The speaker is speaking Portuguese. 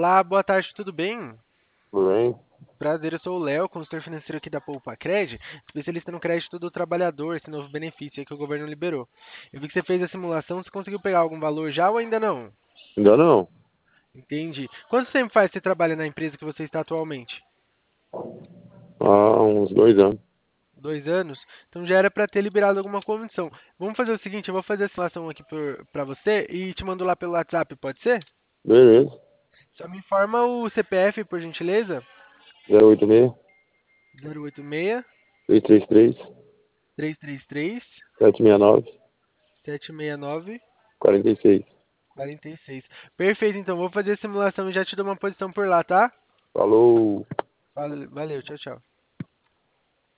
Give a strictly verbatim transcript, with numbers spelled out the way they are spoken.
Olá, boa tarde, tudo bem? Tudo bem? Prazer, eu sou o Léo, consultor financeiro aqui da Poupa Cred, especialista no crédito do trabalhador, esse novo benefício aí que o governo liberou. Eu vi que você fez a simulação, você conseguiu pegar algum valor já ou ainda não? Ainda não. Entendi. Quanto tempo faz que você trabalha na empresa que você está atualmente? Há uns dois anos. Dois anos? Então já era para ter liberado alguma comissão. Vamos fazer o seguinte, eu vou fazer a simulação aqui para você e te mando lá pelo WhatsApp, pode ser? Beleza. Só me informa o C P F, por gentileza. zero oito seis, zero oito seis, três três três, três três três, sete seis nove, sete seis nove. quatro seis. quarenta e seis. Perfeito, então vou fazer a simulação e já te dou uma posição por lá, tá? Falou! Valeu, valeu, tchau, tchau.